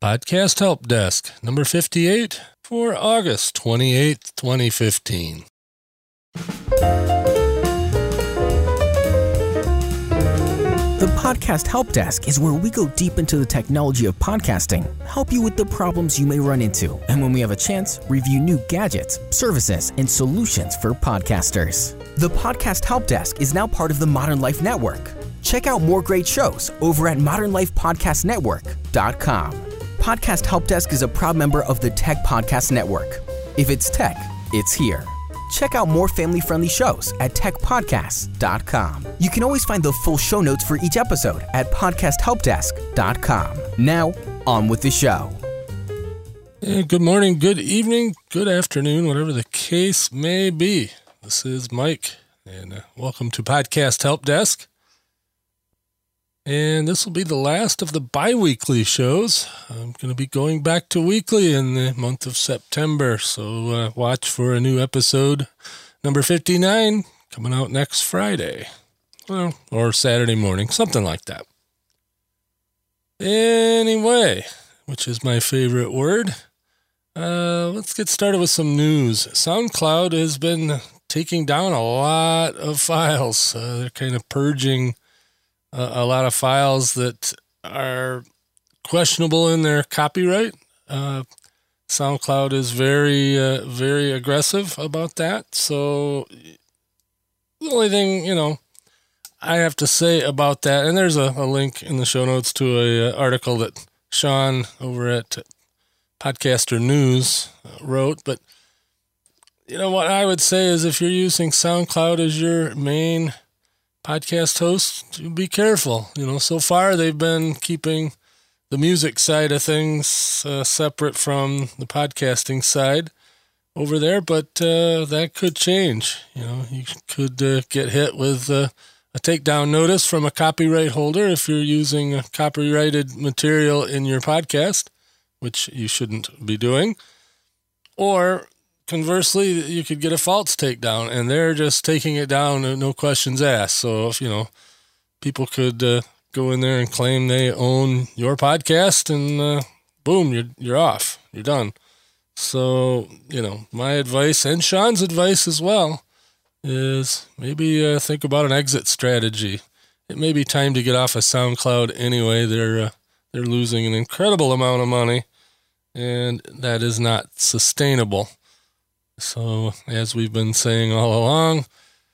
Podcast Help Desk, number 58 for August 28th, 2015. The Podcast Help Desk is where we go deep into the technology of podcasting, help you with the problems you may run into, and when we have a chance, review new gadgets, services, and solutions for podcasters. The Podcast Help Desk is now part of the Modern Life Network. Check out more great shows over at modernlifepodcastnetwork.com. Podcast Help Desk is a proud member of the Tech Podcast Network. If it's tech, it's here. Check out more family-friendly shows at techpodcasts.com. You can always find the full show notes for each episode at podcasthelpdesk.com. Now, on with the show. Good morning, good evening, good afternoon, whatever the case may be. This is Mike, and welcome to Podcast Help Desk. And this will be the last of the bi-weekly shows. I'm going to be going back to weekly in the month of September, so watch for a new episode, number 59, coming out next Friday. Well, or Saturday morning, something like that. Anyway, which is my favorite word, let's get started with some news. SoundCloud has been taking down a lot of files. They're kind of purging a lot of files that are questionable in their copyright. SoundCloud is very aggressive about that. So the only thing, I have to say about that, and there's a link in the show notes to an article that Sean over at Podcaster News wrote. But what I would say is if you're using SoundCloud as your main podcast host, be careful. So far they've been keeping the music side of things separate from the podcasting side over there, but that could change. You could get hit with a takedown notice from a copyright holder if you're using copyrighted material in your podcast, which you shouldn't be doing. Or conversely, you could get a false takedown, and they're just taking it down, no questions asked. So if, people could go in there and claim they own your podcast, and boom, you're off. You're done. So, my advice, and Sean's advice as well, is maybe think about an exit strategy. It may be time to get off of SoundCloud anyway. They're losing an incredible amount of money, and that is not sustainable. So, as we've been saying all along,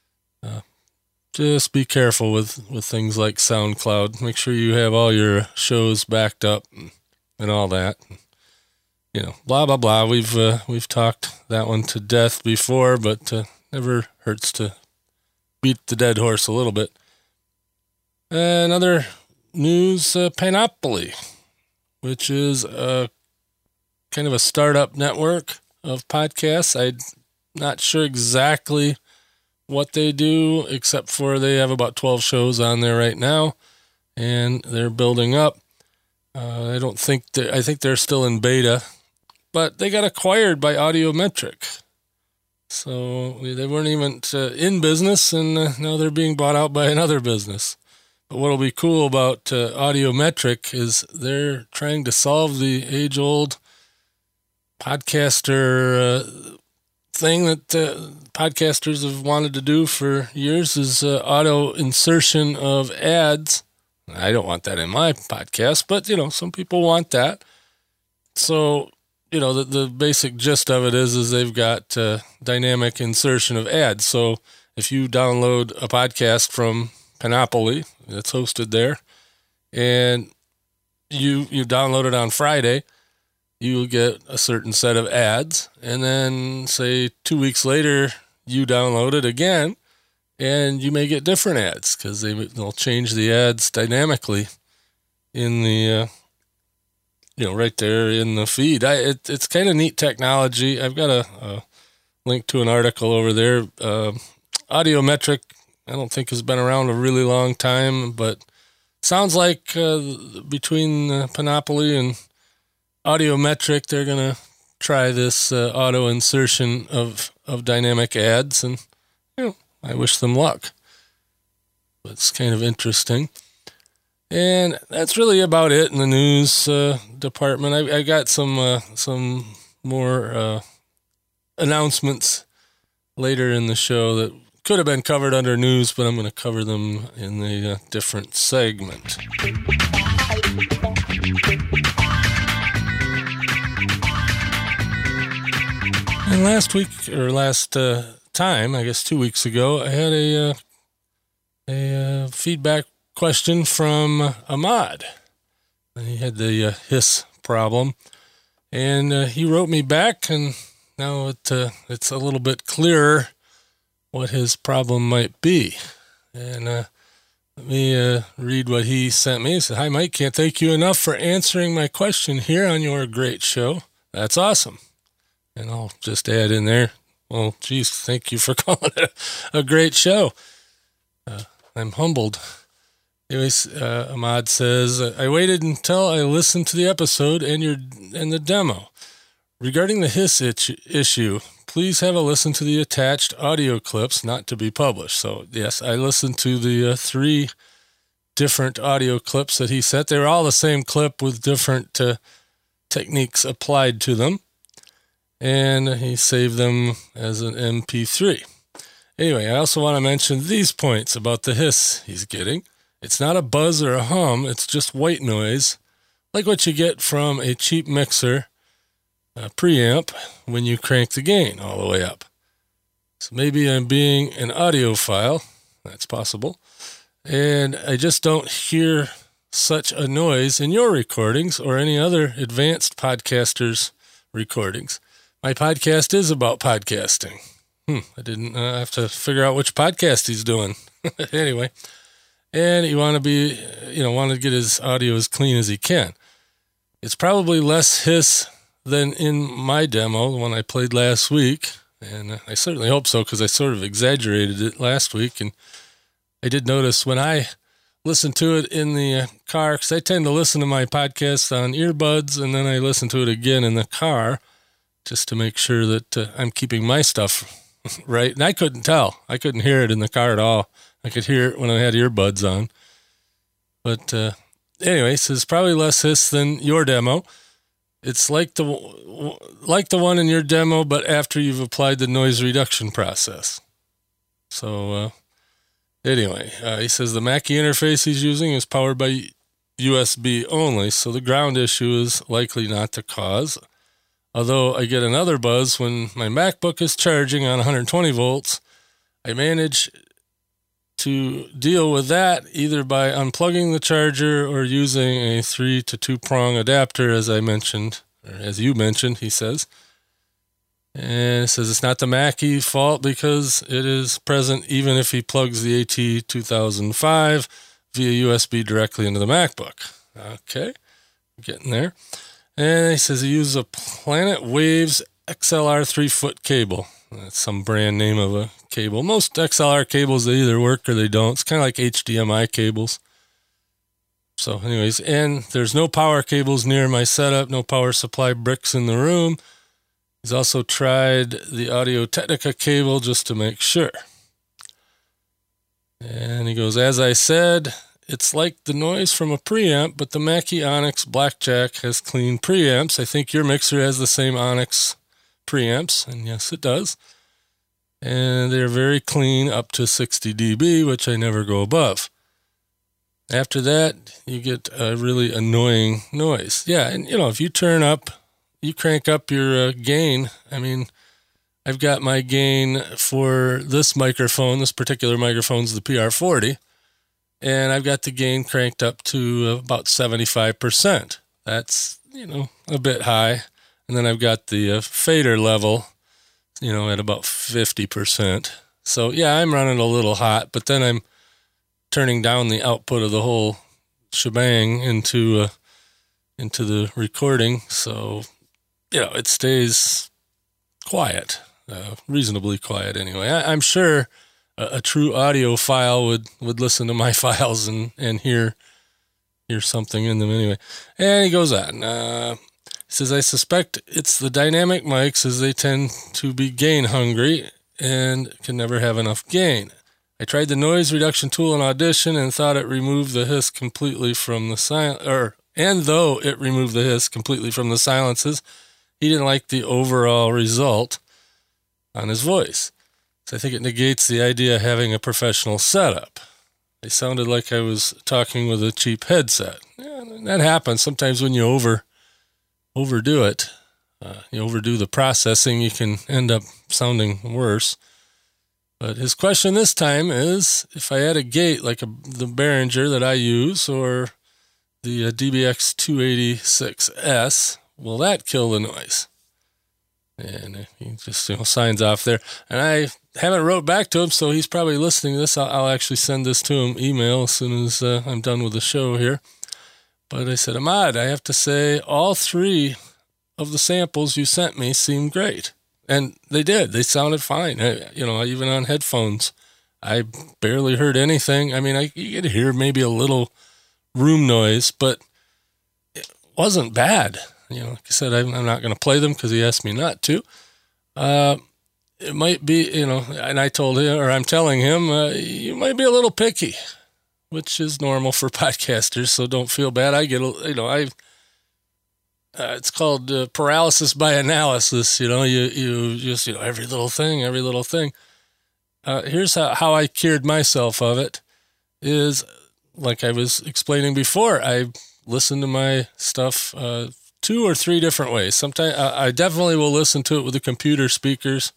just be careful with things like SoundCloud. Make sure you have all your shows backed up and all that. Blah, blah, blah. We've talked that one to death before, but never hurts to beat the dead horse a little bit. Another news, Panoply, which is kind of a startup network of podcasts. I'm not sure exactly what they do, except for they have about 12 shows on there right now, and they're building up. I think they're still in beta, but they got acquired by Audiometric. So they weren't even in business, and now they're being bought out by another business. But what'll be cool about Audiometric is they're trying to solve the age-old podcaster thing that podcasters have wanted to do for years, is auto insertion of ads. I don't want that in my podcast, but some people want that. So the basic gist of it is they've got dynamic insertion of ads. So if you download a podcast from Panoply that's hosted there, and you download it on Friday, you'll get a certain set of ads, and then say 2 weeks later, you download it again, and you may get different ads because they'll change the ads dynamically in the, right there in the feed. It's kind of neat technology. I've got a link to an article over there. Audiometric, I don't think has been around a really long time, but sounds like between Panoply and Audiometric, they're going to try this auto insertion of dynamic ads, and I wish them luck. It's kind of interesting. And that's really about it in the news department. I got some more announcements later in the show that could have been covered under news, but I'm going to cover them in a different segment. And last time, I guess 2 weeks ago, I had a feedback question from Ahmad. He had the hiss problem, and he wrote me back, and now it's a little bit clearer what his problem might be. And let me read what he sent me. He said, "Hi, Mike. Can't thank you enough for answering my question here on your great show. That's awesome." And I'll just add in there, well, geez, thank you for calling it a great show. I'm humbled. Anyways, Ahmad says, "I waited until I listened to the episode and the demo. Regarding the hiss issue, please have a listen to the attached audio clips not to be published." So, yes, I listened to the 3 different audio clips that he sent. They were all the same clip with different techniques applied to them. And he saved them as an MP3. Anyway, I also want to mention these points about the hiss he's getting. It's not a buzz or a hum. It's just white noise, like what you get from a cheap mixer preamp when you crank the gain all the way up. So maybe I'm being an audiophile. That's possible. And I just don't hear such a noise in your recordings or any other advanced podcasters' recordings. My podcast is about podcasting. I didn't have to figure out which podcast he's doing. Anyway, and you want to get his audio as clean as he can. It's probably less hiss than in my demo, the one I played last week. And I certainly hope so, because I sort of exaggerated it last week. And I did notice when I listened to it in the car, because I tend to listen to my podcast on earbuds, and then I listen to it again in the car, just to make sure that I'm keeping my stuff right. And I couldn't tell. I couldn't hear it in the car at all. I could hear it when I had earbuds on. But anyway, so it's probably less hiss than your demo. It's like the one in your demo, but after you've applied the noise reduction process. So anyway, he says the Mackie interface he's using is powered by USB only, so the ground issue is likely not the cause. Although I get another buzz when my MacBook is charging on 120 volts, I manage to deal with that either by unplugging the charger or using a 3 to 2 prong adapter, as I mentioned, or as you mentioned, he says. And it says it's not the Mackie fault because it is present even if he plugs the AT2005 via USB directly into the MacBook. Okay, getting there. And he says he uses a Planet Waves XLR 3-foot cable. That's some brand name of a cable. Most XLR cables, they either work or they don't. It's kind of like HDMI cables. So anyways, and there's no power cables near my setup, no power supply bricks in the room. He's also tried the Audio-Technica cable just to make sure. And he goes, as I said, it's like the noise from a preamp, but the Mackie Onyx Blackjack has clean preamps. I think your mixer has the same Onyx preamps, and yes, it does. And they're very clean up to 60 dB, which I never go above. After that, you get a really annoying noise. Yeah, and if you crank up your gain, I mean, I've got my gain for this microphone, this particular microphone's the PR40, and I've got the gain cranked up to about 75%. That's, a bit high. And then I've got the fader level, at about 50%. So, yeah, I'm running a little hot, but then I'm turning down the output of the whole shebang into the recording. So, it stays quiet, reasonably quiet anyway. I'm sure a true audiophile would listen to my files and hear something in them anyway. And he goes on. He says, I suspect it's the dynamic mics as they tend to be gain hungry and can never have enough gain. I tried the noise reduction tool in Audition and thought it removed the hiss completely from the and though it removed the hiss completely from the silences, he didn't like the overall result on his voice. So I think it negates the idea of having a professional setup. It sounded like I was talking with a cheap headset. Yeah, that happens sometimes when you overdo it. You overdo the processing, you can end up sounding worse. But his question this time is, if I had a gate like the Behringer that I use or the DBX 286S, will that kill the noise? And he just signs off there. And I haven't wrote back to him, so he's probably listening to this. I'll actually send this to him email as soon as I'm done with the show here. But I said, Ahmad, I have to say all 3 of the samples you sent me seemed great. And they did. They sounded fine. Even on headphones, I barely heard anything. I mean, you could hear maybe a little room noise, but it wasn't bad. Like I said, I'm not going to play them because he asked me not to. It might be, and I told him, or I'm telling him, you might be a little picky, which is normal for podcasters, so don't feel bad. I get, it's called paralysis by analysis. You just, every little thing. Here's how I cured myself of it is, like I was explaining before, I listen to my stuff 2 or 3 different ways. Sometimes I definitely will listen to it with the computer speakers.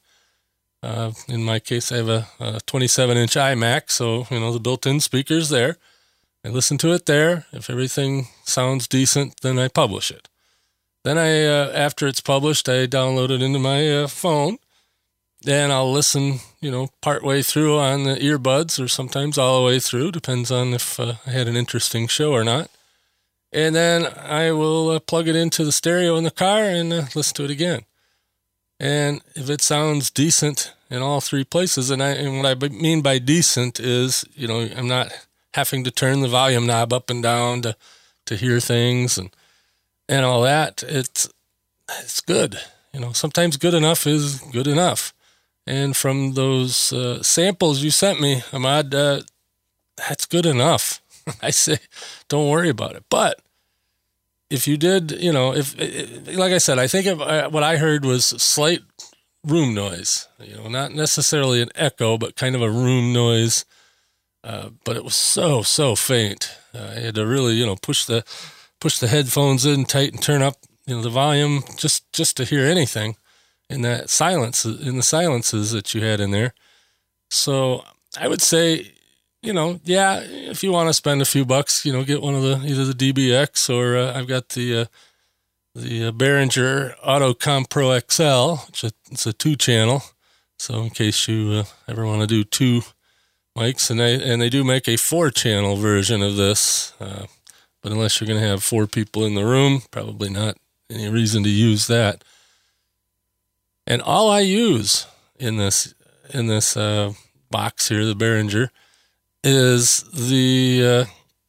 In my case, I have a 27-inch iMac, so, the built-in speaker's there. I listen to it there. If everything sounds decent, then I publish it. Then after it's published, I download it into my phone. Then I'll listen, part way through on the earbuds or sometimes all the way through. Depends on if I had an interesting show or not. And then I will plug it into the stereo in the car and listen to it again. And if it sounds decent in all 3 places, and what I mean by decent is, I'm not having to turn the volume knob up and down to hear things and all that. It's good. Sometimes good enough is good enough. And from those samples you sent me, Ahmad, that's good enough. I say, don't worry about it. But if you did, like I said, I think what I heard was slight room noise, not necessarily an echo, but kind of a room noise. But it was so faint. I had to really, push the headphones in tight and turn up, the volume just to hear anything in the silences that you had in there. So I would say, if you want to spend a few bucks, get one of either the DBX or I've got the Behringer Auto-Com Pro XL, which it's a 2-channel. So in case you ever want to do 2 mics, and they do make a 4-channel version of this, but unless you're going to have 4 people in the room, probably not any reason to use that. And all I use in this box here, the Behringer, is the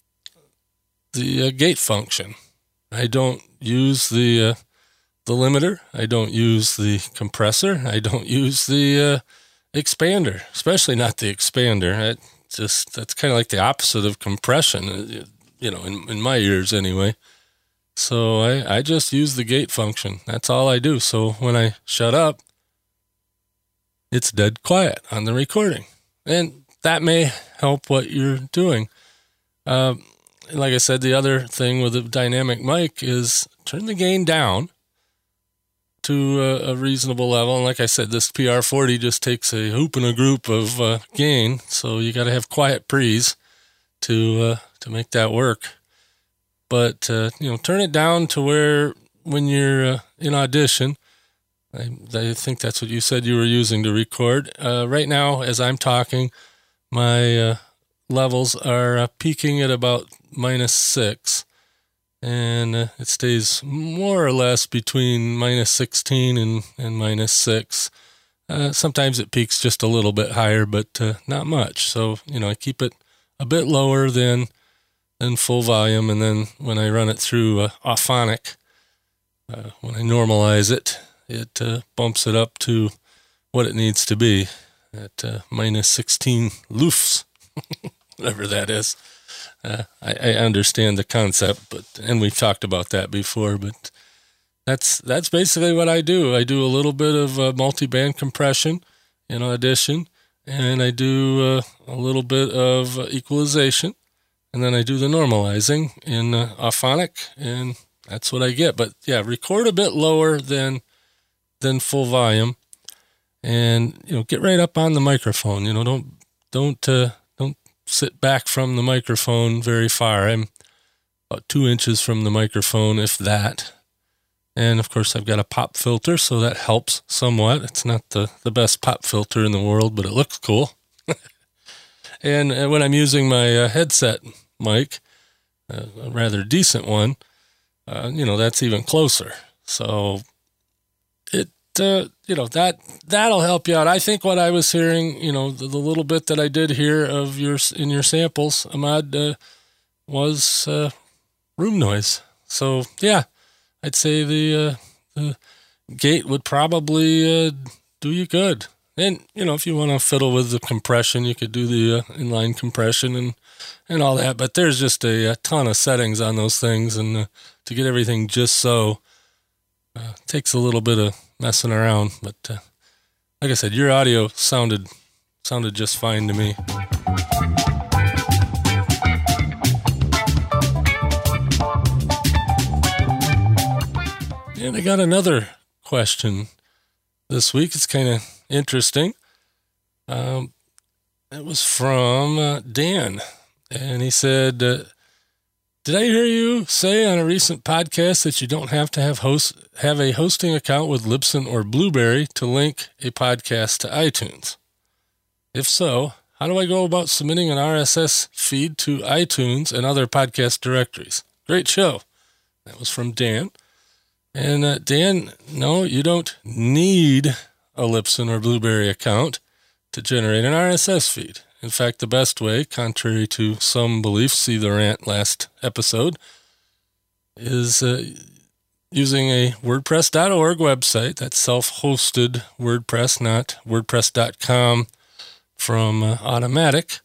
gate function. I don't use the limiter. I don't use the compressor. I don't use the expander, especially not the expander. That's kind of like the opposite of compression, in my ears anyway. So I just use the gate function. That's all I do. So when I shut up, it's dead quiet on the recording. And that may help what you're doing. Like I said, the other thing with a dynamic mic is turn the gain down to a reasonable level. And like I said, this PR40 just takes a hoop and a group of gain. So you got to have quiet pre's to make that work. But, turn it down to where when you're in Audition, I think that's what you said you were using to record. Right now, as I'm talking, my levels are peaking at about -6, and it stays more or less between -16 and -6. Sometimes it peaks just a little bit higher, but not much. So, I keep it a bit lower than full volume, and then when I run it through Auphonic, when I normalize it, it bumps it up to what it needs to be. at minus 16 lufs, whatever that is. I understand the concept, and we've talked about that before, but that's basically what I do. I do a little bit of multi-band compression in Audition, and I do a little bit of equalization, and then I do the normalizing in Auphonic, and that's what I get. But yeah, record a bit lower than full volume, and get right up on the microphone. Don't sit back from the microphone very far. I'm about 2 inches from the microphone, if that. And of course, I've got a pop filter, so that helps somewhat. It's not the best pop filter in the world, but it looks cool. And when I'm using my headset mic, a rather decent one, that's even closer. So that'll help you out. I think what I was hearing, the little bit that I did hear of in your samples, Ahmad, was room noise. So yeah, I'd say the gate would probably do you good. And if you want to fiddle with the compression, you could do the inline compression and all that. But there's just a ton of settings on those things, and to get everything just so takes a little bit of messing around. But like I said, your audio sounded just fine to me. And I got another question this week. It's kind of interesting. It was from Dan, and he said, did I hear you say on a recent podcast that you don't have to have a hosting account with Libsyn or Blueberry to link a podcast to iTunes? If so, how do I go about submitting an RSS feed to iTunes and other podcast directories? Great show. That was from Dan. And Dan, no, you don't need a Libsyn or Blueberry account to generate an RSS feed. In fact, the best way, contrary to some beliefs, see the rant last episode, is using a WordPress.org website. That's self-hosted WordPress, not WordPress.com from Automatic.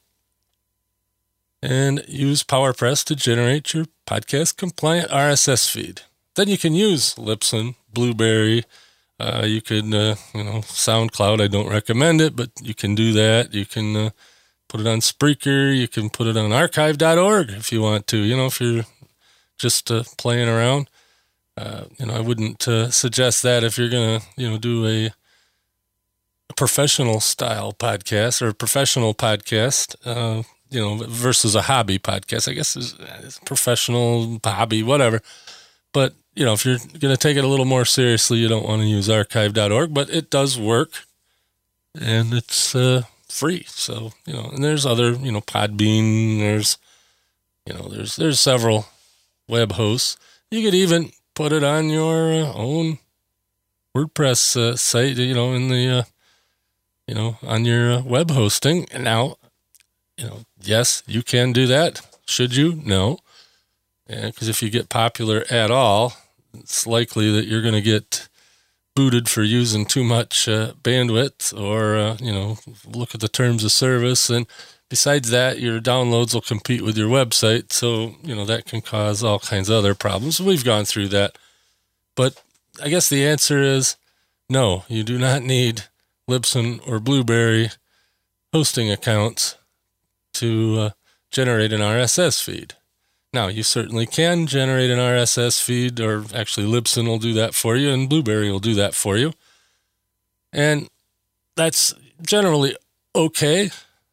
And use PowerPress to generate your podcast-compliant RSS feed. Then you can use Libsyn, Blueberry. You could, SoundCloud. I don't recommend it, but you can do that. You can put it on Spreaker. You can put it on archive.org if you want to. If you're just playing around. I wouldn't suggest that if you're going to, do a professional style podcast or a professional podcast, versus a hobby podcast. I guess it's professional, hobby, whatever. But, if you're going to take it a little more seriously, you don't want to use archive.org, but it does work, and it's free. So, and there's other, Podbean, there's several web hosts. You could even put it on your own WordPress site, in the, on your web hosting. And now, yes, you can do that. Should you? No. Because if you get popular at all, it's likely that you're going to get booted for using too much bandwidth or, look at the terms of service. And besides that, your downloads will compete with your website. So, that can cause all kinds of other problems. We've gone through that. But I guess the answer is no, you do not need Libsyn or Blueberry hosting accounts to generate an RSS feed. Now, you certainly can generate an RSS feed, or actually Libsyn will do that for you, and Blueberry will do that for you. And that's generally okay.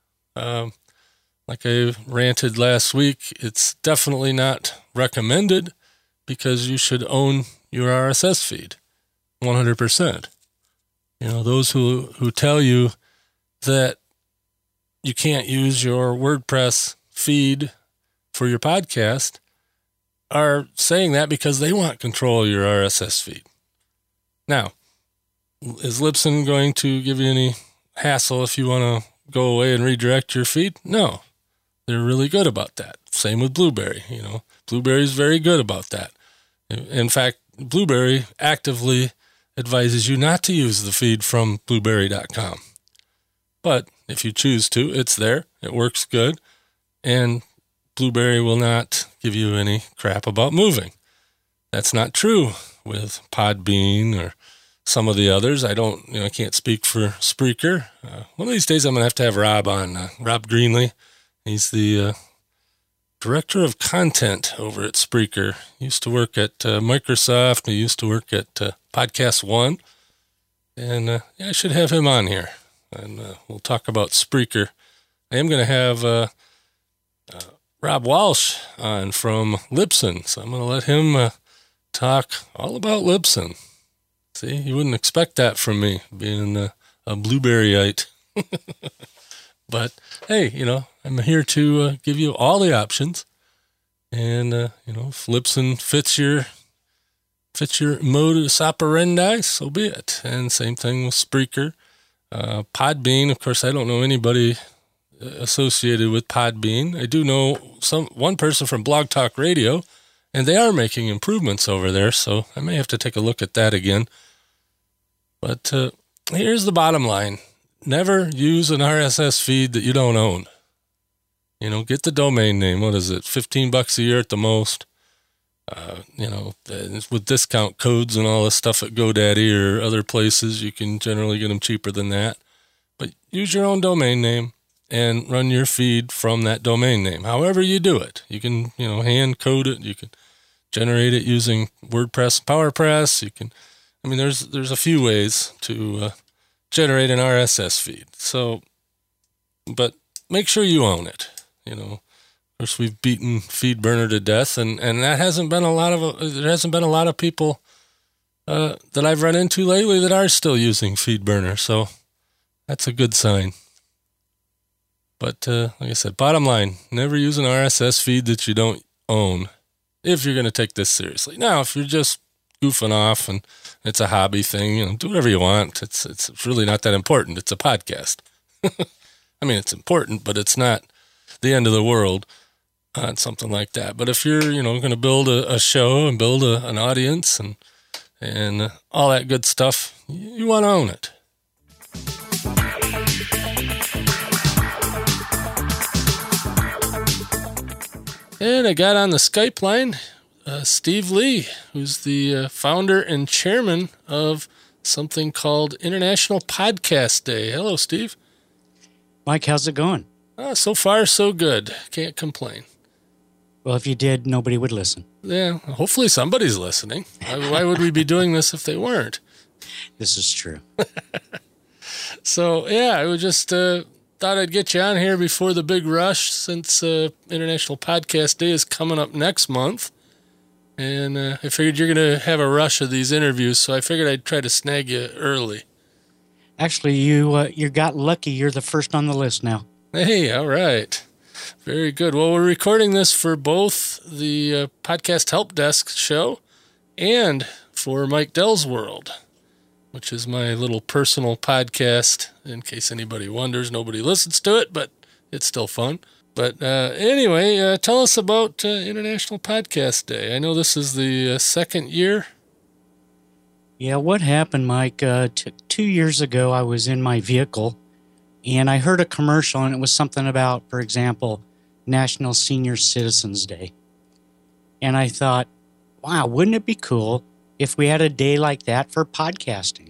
Like I ranted last week, it's definitely not recommended because you should own your RSS feed 100%. Those who tell you that you can't use your WordPress feed for your podcast are saying that because they want control of your RSS feed. Now, is Libsyn going to give you any hassle if you want to go away and redirect your feed? No, they're really good about that. Same with Blueberry. Blueberry is very good about that. In fact, Blueberry actively advises you not to use the feed from blueberry.com. But if you choose to, it's there. It works good. And Blueberry will not give you any crap about moving. That's not true with Podbean or some of the others. I can't speak for Spreaker. One of these days I'm going to have Rob on, Rob Greenlee. He's the director of content over at Spreaker. He used to work at Microsoft. He used to work at Podcast One. And I should have him on here. And we'll talk about Spreaker. I am going to have Rob Walsh on from Libsyn. So I'm going to let him talk all about Libsyn. See, you wouldn't expect that from me, being a Blueberryite. But, hey, I'm here to give you all the options. And, if Libsyn fits your modus operandi, so be it. And same thing with Spreaker. Podbean, of course, I don't know anybody associated with Podbean. I do know one person from Blog Talk Radio, and they are making improvements over there, so I may have to take a look at that again. But here's the bottom line. Never use an RSS feed that you don't own. Get the domain name. What is it? $15 a year at the most. With discount codes and all this stuff at GoDaddy or other places, you can generally get them cheaper than that. But use your own domain name and run your feed from that domain name. However you do it. You can, hand code it. You can generate it using WordPress, PowerPress. You can, there's a few ways to generate an RSS feed. So, but make sure you own it. Of course, we've beaten FeedBurner to death, and that hasn't been there hasn't been a lot of people that I've run into lately that are still using FeedBurner. So that's a good sign. But like I said, bottom line, never use an RSS feed that you don't own if you're going to take this seriously. Now, if you're just goofing off and it's a hobby thing, do whatever you want. It's really not that important. It's a podcast. It's important, but it's not the end of the world on something like that. But if you're, going to build a show and build an audience and all that good stuff, you want to own it. And I got on the Skype line Steve Lee, who's the founder and chairman of something called International Podcast Day. Hello, Steve. Mike, how's it going? So far, so good. Can't complain. Well, if you did, nobody would listen. Yeah, hopefully somebody's listening. Why would we be doing this if they weren't? This is true. So, yeah, I would just thought I'd get you on here before the big rush, since International Podcast Day is coming up next month. And I figured you're going to have a rush of these interviews, so I figured I'd try to snag you early. Actually, you got lucky. You're the first on the list now. Hey, all right. Very good. Well, we're recording this for both the Podcast Help Desk show and for Mike Dell's World, which is my little personal podcast. In case anybody wonders, nobody listens to it, but it's still fun. But anyway, tell us about International Podcast Day. I know this is the second year. Yeah, what happened, Mike? 2 years ago, I was in my vehicle, and I heard a commercial, and it was something about, for example, National Senior Citizens Day. And I thought, wow, wouldn't it be cool if we had a day like that for podcasting?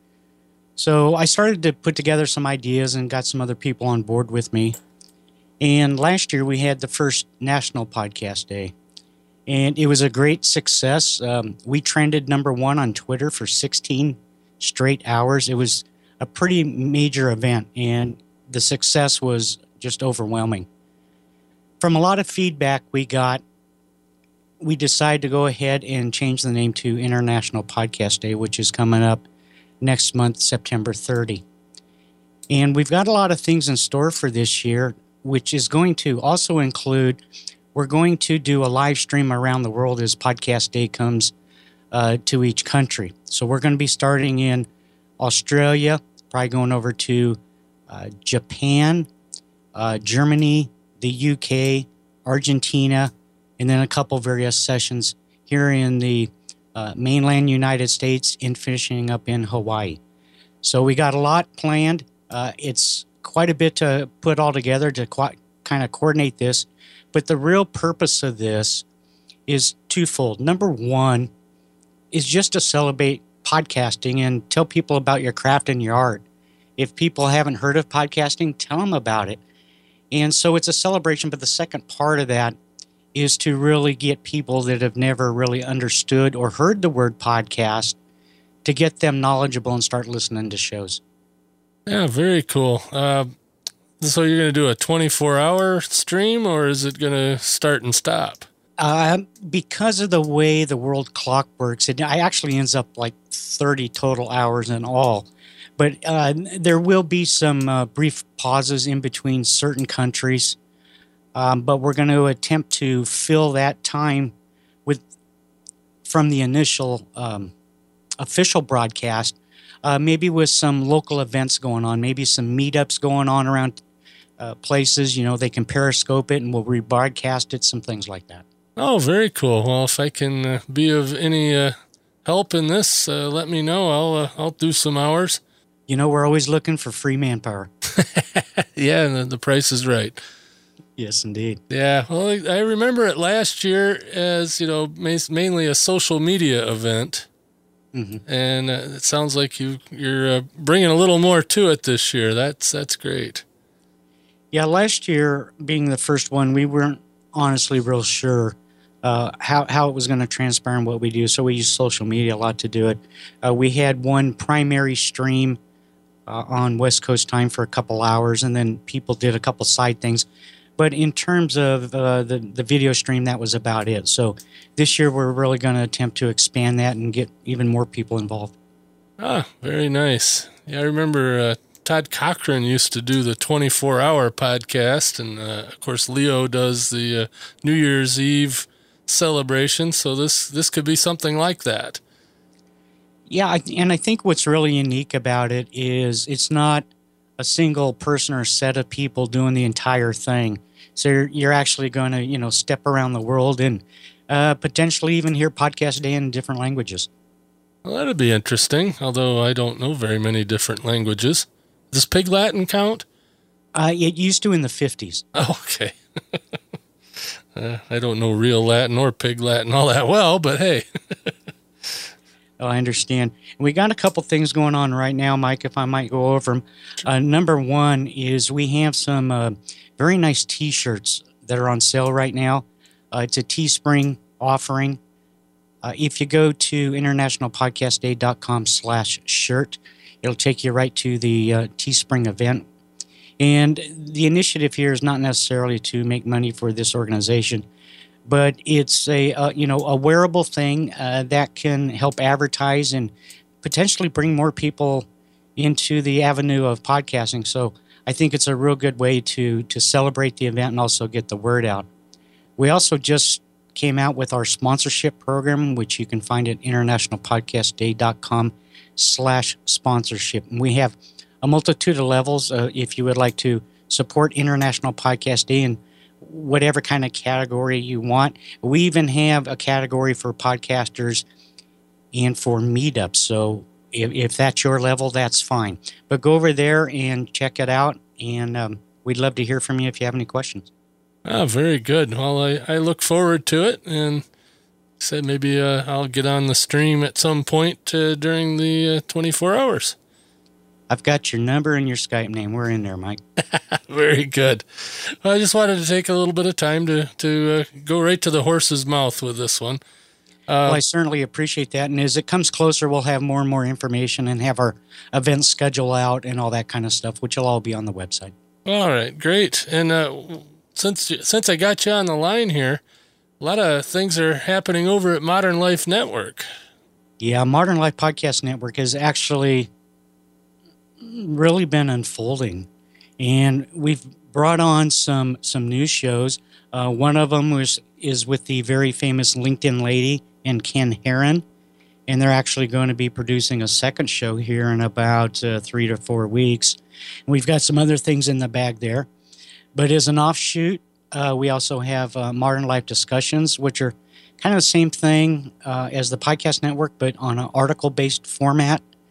So I started to put together some ideas and got some other people on board with me. And last year we had the first National Podcast Day, and it was a great success. We trended #1 on Twitter for 16 straight hours. It was a pretty major event, and the success was just overwhelming. From a lot of feedback we got, we decided to go ahead and change the name to International Podcast Day, which is coming up next month, September 30. And we've got a lot of things in store for this year, which is going to also include, we're going to do a live stream around the world as Podcast Day comes to each country. So we're going to be starting in Australia, probably going over to Japan, Germany, the UK, Argentina, and then a couple various sessions here in the mainland United States and finishing up in Hawaii. So we got a lot planned. It's quite a bit to put all together to kind of coordinate this. But the real purpose of this is twofold. Number one is just to celebrate podcasting and tell people about your craft and your art. If people haven't heard of podcasting, tell them about it. And so it's a celebration, but the second part of that is to really get people that have never really understood or heard the word podcast to get them knowledgeable and start listening to shows. Yeah, very cool. So you're going to do a 24-hour stream, or is it going to start and stop? Because of the way the world clock works, it actually ends up like 30 total hours in all. But there will be some brief pauses in between certain countries. But we're going to attempt to fill that time from the initial official broadcast, maybe with some local events going on, maybe some meetups going on around places. They can Periscope it and we'll rebroadcast it, some things like that. Oh, very cool. Well, if I can be of any help in this, let me know. I'll do some hours. We're always looking for free manpower. Yeah, and the price is right. Yes, indeed. Yeah, well, I remember it last year as, mainly a social media event. Mm-hmm. And it sounds like you're bringing a little more to it this year. That's great. Yeah, last year being the first one, we weren't honestly real sure how it was going to transpire and what we do. So we used social media a lot to do it. We had one primary stream on West Coast time for a couple hours, and then people did a couple side things. But in terms of the video stream, that was about it. So this year we're really going to attempt to expand that and get even more people involved. Ah, very nice. Yeah, I remember Todd Cochran used to do the 24-hour podcast, and of course Leo does the New Year's Eve celebration. So this could be something like that. Yeah, and I think what's really unique about it is it's not a single person or set of people doing the entire thing. So you're actually going to, step around the world and potentially even hear Podcast Day in different languages. Well, that'd be interesting, although I don't know very many different languages. Does Pig Latin count? It used to in the 50s. Oh, okay. I don't know real Latin or Pig Latin all that well, but hey. Oh, I understand. We got a couple things going on right now, Mike, if I might go over them. Number one is we have some very nice T-shirts that are on sale right now. It's a Teespring offering. If you go to internationalpodcastday.com/shirt, it'll take you right to the Teespring event. And the initiative here is not necessarily to make money for this organization, but it's a wearable thing that can help advertise and potentially bring more people into the avenue of podcasting. So I think it's a real good way to celebrate the event and also get the word out. We also just came out with our sponsorship program, which you can find at internationalpodcastday.com/sponsorship. And we have a multitude of levels if you would like to support International Podcast Day in whatever kind of category you want. We even have a category for podcasters and for meetups. So if that's your level, that's fine. But go over there and check it out, and we'd love to hear from you if you have any questions. Oh, very good. Well, I look forward to it, and said maybe I'll get on the stream at some point during the 24 hours. I've got your number and your Skype name. We're in there, Mike. Very good. Well, I just wanted to take a little bit of time to go right to the horse's mouth with this one. Well, I certainly appreciate that. And as it comes closer, we'll have more and more information and have our event schedule out and all that kind of stuff, which will all be on the website. All right, great. And since I got you on the line here, a lot of things are happening over at Modern Life Network. Yeah, Modern Life Podcast Network has actually really been unfolding. And we've brought on some new shows. One of them is with the very famous LinkedIn lady and Ken Herron. And they're actually going to be producing a second show here in about 3 to 4 weeks. And we've got some other things in the bag there. But as an offshoot, we also have Modern Life Discussions, which are kind of the same thing as the Podcast Network, but on an article-based format.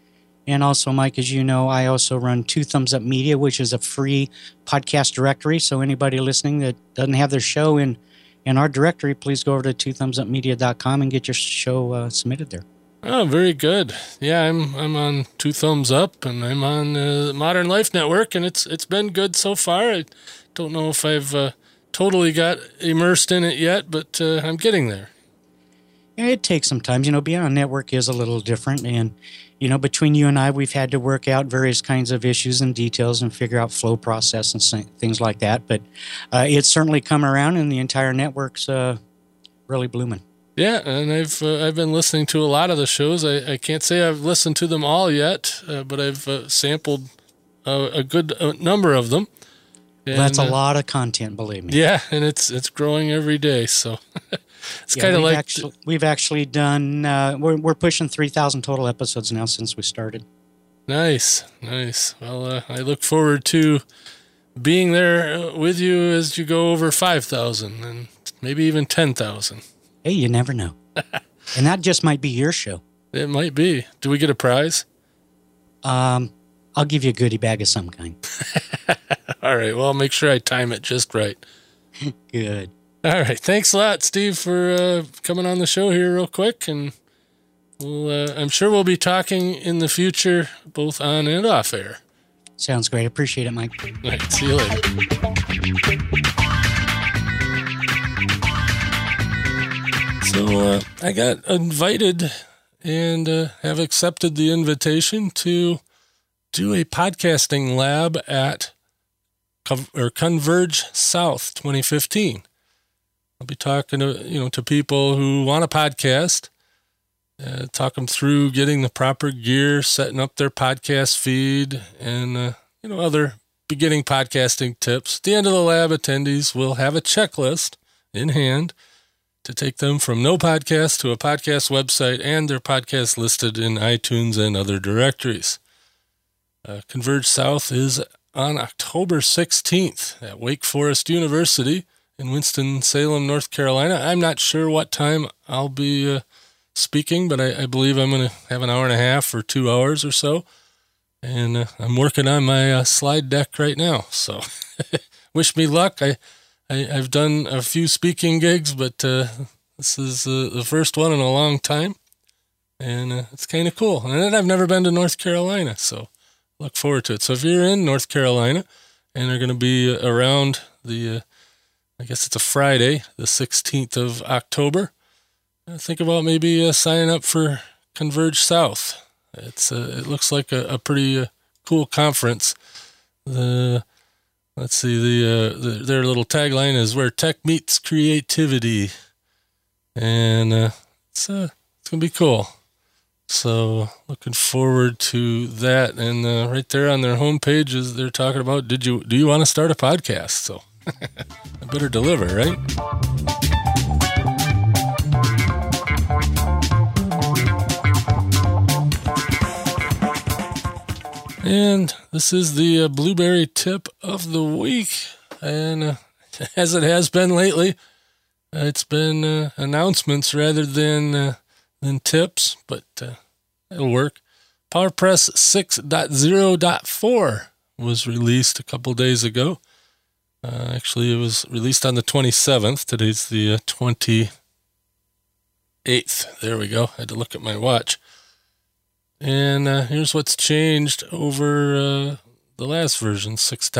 And also, Mike, as you know, I also run Two Thumbs Up Media, which is a free podcast directory. So anybody listening that doesn't have their show in our directory, please go over to twothumbsupmedia.com and get your show submitted there. Oh, very good. Yeah, I'm on Two Thumbs Up, and I'm on Modern Life Network, and it's been good so far. I don't know if I've totally got immersed in it yet, but I'm getting there. Yeah, it takes some time. Being on network is a little different, and between you and I, we've had to work out various kinds of issues and details and figure out flow process and things like that. But it's certainly come around, and the entire network's really blooming. Yeah, and I've been listening to a lot of the shows. I can't say I've listened to them all yet, but I've sampled a good number of them. And, that's a lot of content, believe me. Yeah, and it's growing every day. So it's kind of like we've actually done. We're pushing 3,000 total episodes now since we started. Nice. Well, I look forward to being there with you as you go over 5,000 and maybe even 10,000. Hey, you never know. And that just might be your show. It might be. Do we get a prize? I'll give you a goodie bag of some kind. All right. Well, I'll make sure I time it just right. Good. All right. Thanks a lot, Steve, for coming on the show here real quick. And I'm sure we'll be talking in the future, both on and off air. Sounds great. Appreciate it, Mike. All right. See you later. So I got invited and have accepted the invitation to do a podcasting lab at Converge South 2015. I'll be talking to people who want a podcast, talk them through getting the proper gear, setting up their podcast feed, and other beginning podcasting tips. At the end of the lab, attendees will have a checklist in hand to take them from no podcast to a podcast website and their podcast listed in iTunes and other directories. Converge South is on October 16th at Wake Forest University in Winston-Salem, North Carolina. I'm not sure what time I'll be speaking, but I believe I'm going to have an hour and a half or 2 hours or so. And I'm working on my slide deck right now. So wish me luck. I've done a few speaking gigs, but this is the first one in a long time, and it's kind of cool. And I've never been to North Carolina, so look forward to it. So if you're in North Carolina and are going to be around I guess it's a Friday, the 16th of October, think about maybe signing up for Converge South. It looks like a pretty cool conference. Let's see, their little tagline is "Where Tech Meets Creativity," and it's going to be cool. So looking forward to that. And right there on their homepage is they're talking about, do you want to start a podcast? So I better deliver, right? And this is the blueberry tip of the week. And as it has been lately, it's been announcements rather than tips, but it'll work. PowerPress 6.0.4 was released a couple days ago. Actually, it was released on the 27th. Today's the 28th. There we go. I had to look at my watch. And here's what's changed over the last version,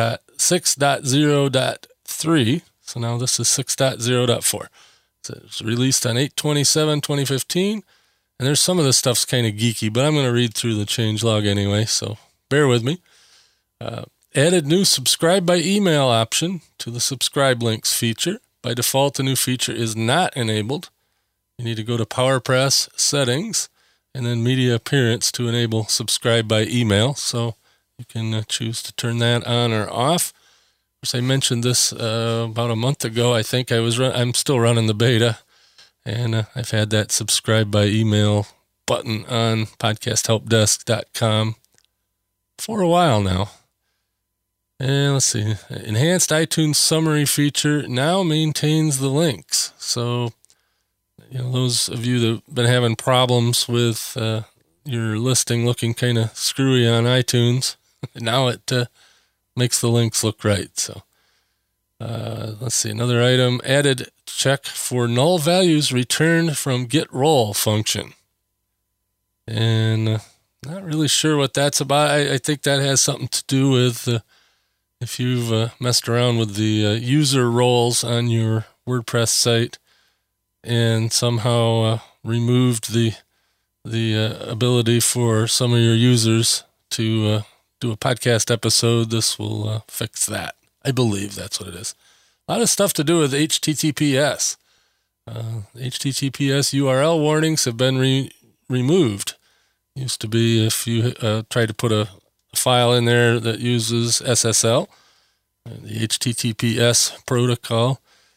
6.0.3. So now this is 6.0.4. So it was released on 8/27/2015. And there's some of this stuff's kind of geeky, but I'm going to read through the changelog anyway, so bear with me. Added new subscribe by email option to the subscribe links feature. By default, the new feature is not enabled. You need to go to PowerPress settings and then media appearance to enable subscribe by email. So you can choose to turn that on or off. Of course, I mentioned this about a month ago. I think I'm still running the beta, and I've had that subscribe by email button on podcasthelpdesk.com for a while now. And let's see, enhanced iTunes summary feature now maintains the links. So, those of you that have been having problems with your listing looking kind of screwy on iTunes. Now it makes the links look right. So let's see, another item, added check for null values returned from get_role function. And not really sure what that's about. I think that has something to do with if you've messed around with the user roles on your WordPress site and somehow removed the ability for some of your users to do a podcast episode. This will fix that. I believe that's what it is. A lot of stuff to do with HTTPS. HTTPS URL warnings have been removed. Used to be if you try to put a file in there that uses SSL, the HTTPS protocol,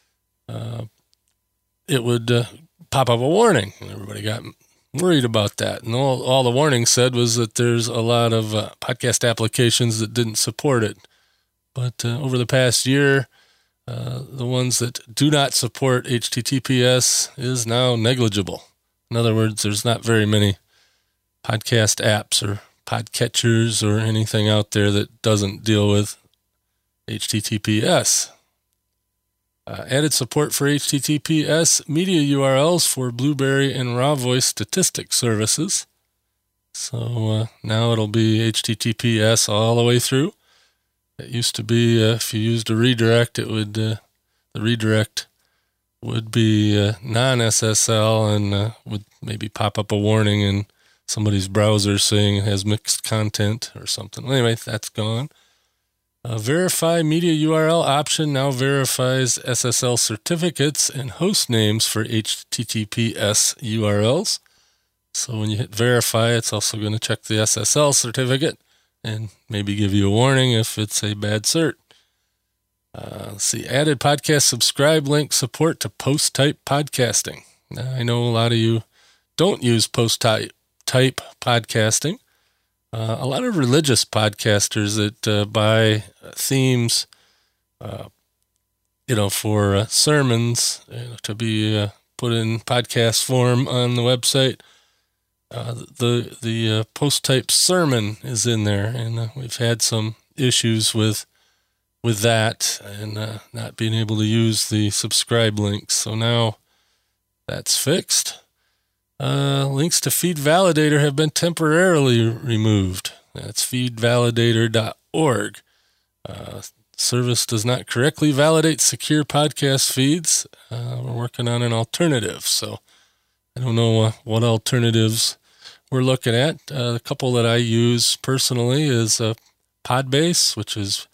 it would pop up a warning. Everybody got worried about that. And all the warning said was that there's a lot of podcast applications that didn't support it. But over the past year, the ones that do not support HTTPS is now negligible. In other words, there's not very many podcast apps or podcatchers or anything out there that doesn't deal with HTTPS. Added support for HTTPS media URLs for Blueberry and Raw Voice statistic services. So now it'll be HTTPS all the way through. It used to be if you used a redirect, it would the redirect would be non-SSL and would maybe pop up a warning in somebody's browser saying it has mixed content or something. Anyway, that's gone. Verify media URL option now verifies SSL certificates and host names for HTTPS URLs. So when you hit verify, it's also going to check the SSL certificate and maybe give you a warning if it's a bad cert. Let's see, added podcast subscribe link support to post type podcasting. Now, I know a lot of you don't use post type podcasting. A lot of religious podcasters that buy themes, for sermons to be put in podcast form on the website. The post type sermon is in there, and we've had some issues with that and not being able to use the subscribe links. So now that's fixed. Links to Feed Validator have been temporarily removed. That's feedvalidator.org. Service does not correctly validate secure podcast feeds. We're working on an alternative, so I don't know what alternatives we're looking at. The couple that I use personally is Podbase, which is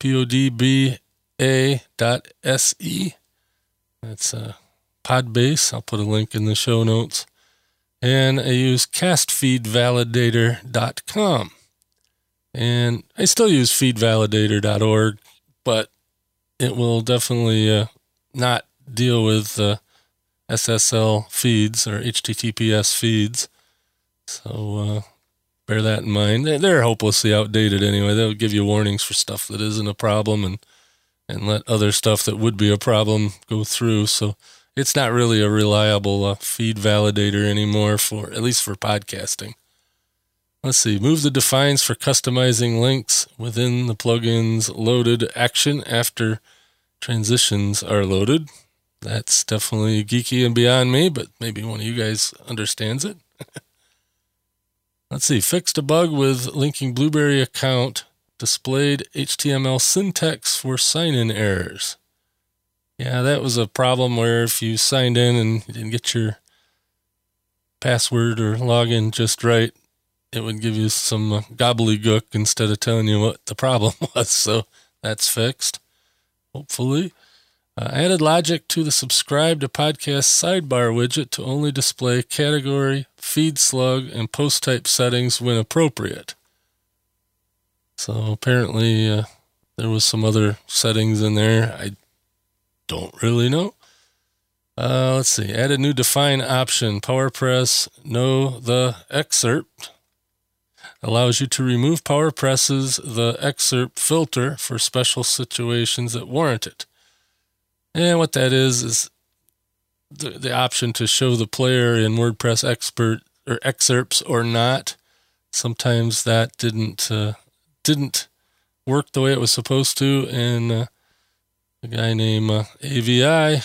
podba.se. That's Podbase. I'll put a link in the show notes. And I use castfeedvalidator.com. And I still use feedvalidator.org, but it will definitely not deal with SSL feeds or HTTPS feeds. So bear that in mind. They're hopelessly outdated anyway. They'll give you warnings for stuff that isn't a problem and let other stuff that would be a problem go through. So it's not really a reliable feed validator anymore, at least for podcasting. Let's see. Move the defines for customizing links within the plugin's loaded action after transitions are loaded. That's definitely geeky and beyond me, but maybe one of you guys understands it. Let's see. Fixed a bug with linking Blueberry account, displayed HTML syntax for sign-in errors. Yeah, that was a problem where if you signed in and you didn't get your password or login just right, it would give you some gobbledygook instead of telling you what the problem was. So that's fixed, hopefully. Added logic to the subscribe to podcast sidebar widget to only display category, feed slug, and post type settings when appropriate. So apparently there was some other settings in there. I don't really know. Let's see. Add a new define option. PowerPress know the excerpt allows you to remove PowerPress's the excerpt filter for special situations that warrant it. And what that is the option to show the player in WordPress Expert or excerpts or not. Sometimes that didn't work the way it was supposed to, and a guy named AVI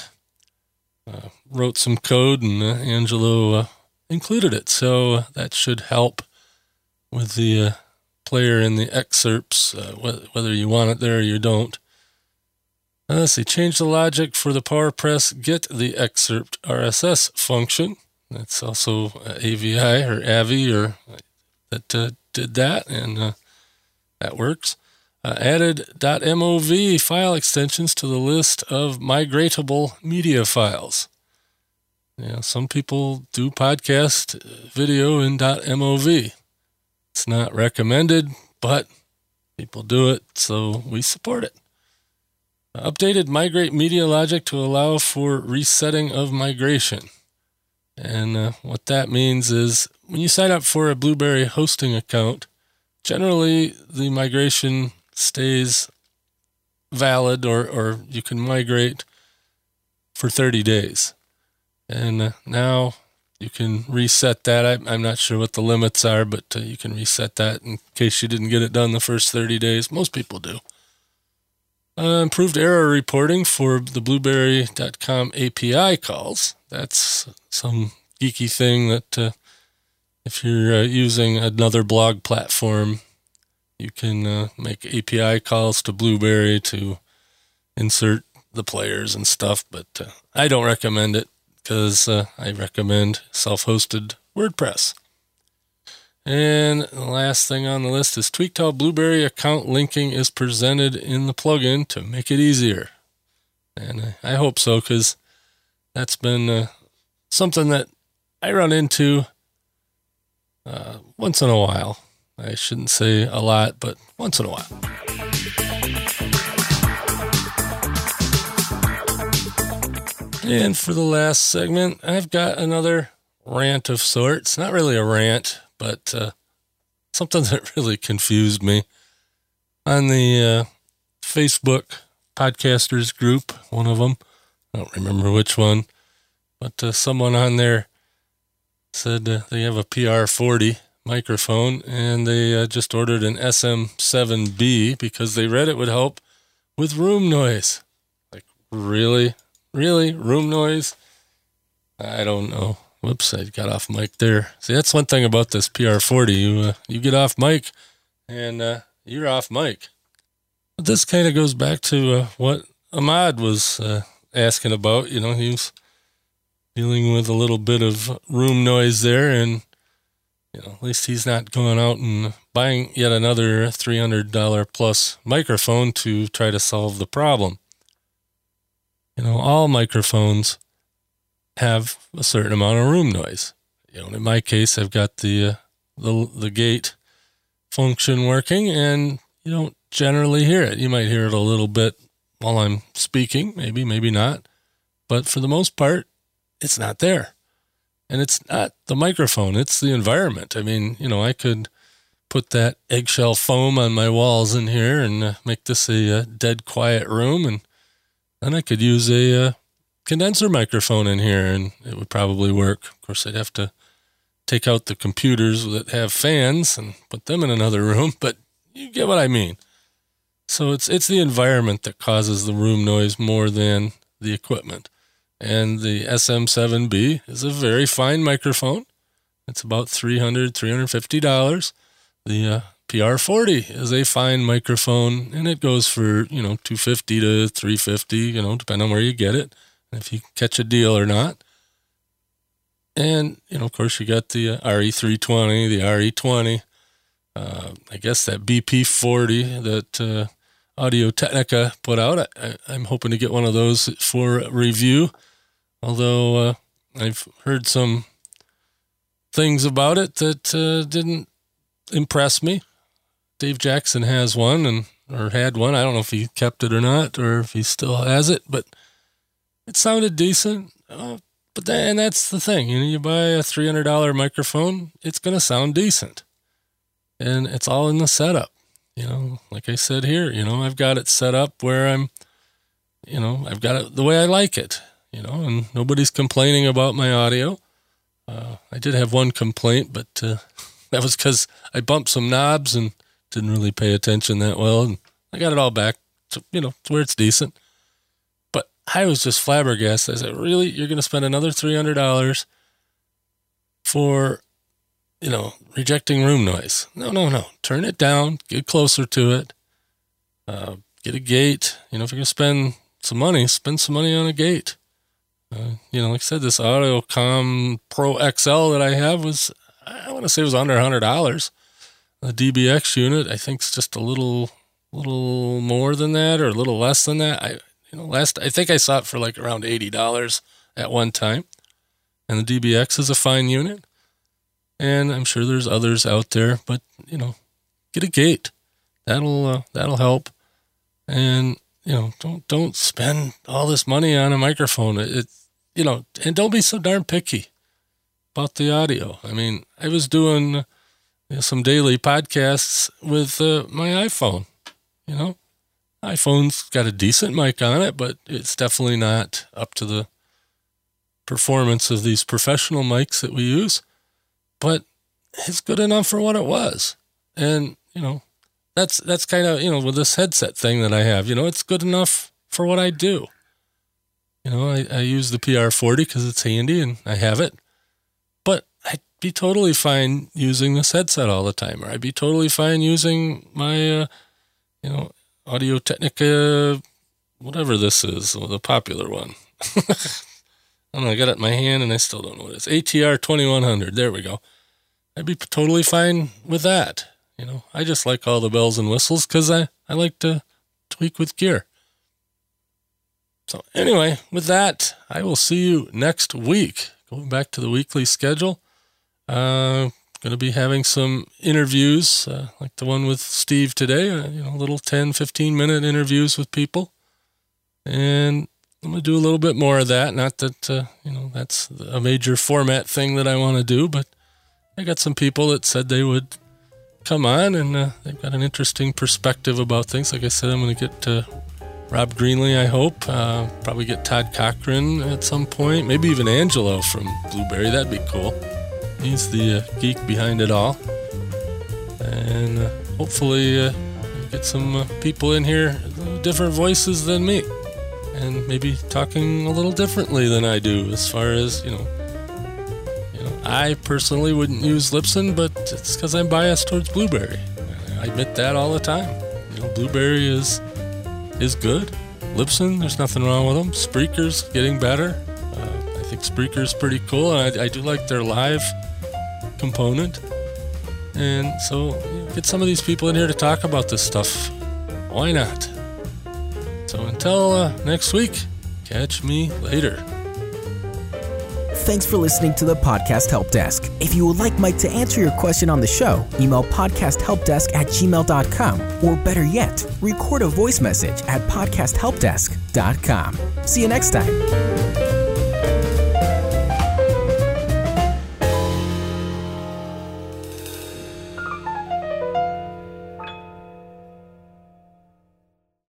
wrote some code, and Angelo included it. So that should help with the player in the excerpts, whether you want it there or you don't. Let's see, change the logic for the PowerPress get the excerpt RSS function. That's also AVI or AVI or that did that, and that works. Added .mov file extensions to the list of migratable media files. Yeah, some people do podcast video in .mov. It's not recommended, but people do it, so we support it. Updated migrate media logic to allow for resetting of migration. And what that means is when you sign up for a Blueberry hosting account, generally the migration stays valid, or you can migrate for 30 days. And now you can reset that. I'm not sure what the limits are, but you can reset that in case you didn't get it done the first 30 days. Most people do. Improved error reporting for the Blueberry.com API calls. That's some geeky thing that if you're using another blog platform, you can make API calls to Blueberry to insert the players and stuff. But I don't recommend it because I recommend self-hosted WordPress. And the last thing on the list is tweaked how Blueberry account linking is presented in the plugin to make it easier. And I hope so, because that's been something that I run into once in a while. I shouldn't say a lot, but once in a while. And for the last segment, I've got another rant of sorts. Not really a rant, but something that really confused me. On the Facebook podcasters group, one of them, I don't remember which one, but someone on there said they have a PR40 microphone, and they just ordered an SM7B because they read it would help with room noise. Like, really? Room noise? I don't know. Whoops, I got off mic there. See, that's one thing about this PR40. You get off mic, and you're off mic. But this kind of goes back to what Ahmad was asking about. You know, he was dealing with a little bit of room noise there, and you know, at least he's not going out and buying yet another $300 plus microphone to try to solve the problem. You know, all microphones have a certain amount of room noise. You know, in my case, I've got the gate function working, and you don't generally hear it. You might hear it a little bit while I'm speaking, maybe not, but for the most part, it's not there. And it's not the microphone, it's the environment. I mean, you know, I could put that eggshell foam on my walls in here and make this a dead quiet room, and then I could use a condenser microphone in here, and it would probably work. Of course, I'd have to take out the computers that have fans and put them in another room, but you get what I mean. So it's the environment that causes the room noise more than the equipment. And the SM7B is a very fine microphone. It's about $350. The PR40 is a fine microphone, and it goes for, you know, $250 to $350, you know, depending on where you get it, if you catch a deal or not. And, you know, of course, you got the RE320, the RE20, I guess that BP40 that Audio-Technica put out. I'm hoping to get one of those for review, although I've heard some things about it that didn't impress me. Dave Jackson has one, or had one. I don't know if he kept it or not, or if he still has it, but it sounded decent. But then that's the thing. You know, you buy a $300 microphone, it's going to sound decent. And it's all in the setup. You know, like I said here, you know, I've got it set up where I've got it the way I like it, you know, and nobody's complaining about my audio. I did have one complaint, but that was because I bumped some knobs and didn't really pay attention that well, and I got it all back to, to where it's decent. But I was just flabbergasted. I said, really? You're going to spend another $300 for, rejecting room noise? No. Turn it down. Get closer to it. Get a gate. If you're going to spend some money on a gate. Like I said, this Audiocom Pro XL that I have I want to say it was under $100. The DBX unit, I think, is just a little more than that, or a little less than that. I think I saw it for like around $80 at one time. And the DBX is a fine unit. And I'm sure there's others out there, but get a gate. That'll help. And don't spend all this money on a microphone. And don't be so darn picky about the audio. I mean, I was doing some daily podcasts with my iPhone. iPhone's got a decent mic on it, but it's definitely not up to the performance of these professional mics that we use. But it's good enough for what it was. And, that's kind of, with this headset thing that I have, it's good enough for what I do. I use the PR40 because it's handy and I have it. But I'd be totally fine using this headset all the time. Or I'd be totally fine using my, Audio-Technica, whatever this is, the popular one. I don't know, I got it in my hand and I still don't know what it is. ATR 2100, there we go. I'd be totally fine with that. I just like all the bells and whistles because I like to tweak with gear. So anyway, with that, I will see you next week. Going back to the weekly schedule. Going to be having some interviews, like the one with Steve today, little 10, 15-minute interviews with people. And I'm going to do a little bit more of that. Not that, that's a major format thing that I want to do, but I got some people that said they would come on, and they've got an interesting perspective about things. Like I said, I'm going to get Rob Greenlee, I hope. Probably get Todd Cochran at some point. Maybe even Angelo from Blueberry. That'd be cool. He's the geek behind it all. And hopefully get some people in here, different voices than me. And maybe talking a little differently than I do as far as, I personally wouldn't use Libsyn, but it's because I'm biased towards Blueberry. I admit that all the time. Blueberry is good. Libsyn, there's nothing wrong with them. Spreaker's getting better. I think Spreaker's pretty cool, and I do like their live component. And so get some of these people in here to talk about this stuff. Why not? So until next week, catch me later. Thanks for listening to the Podcast Help Desk. If you would like Mike to answer your question on the show, email podcasthelpdesk@gmail.com, or better yet, record a voice message at podcasthelpdesk.com. See you next time.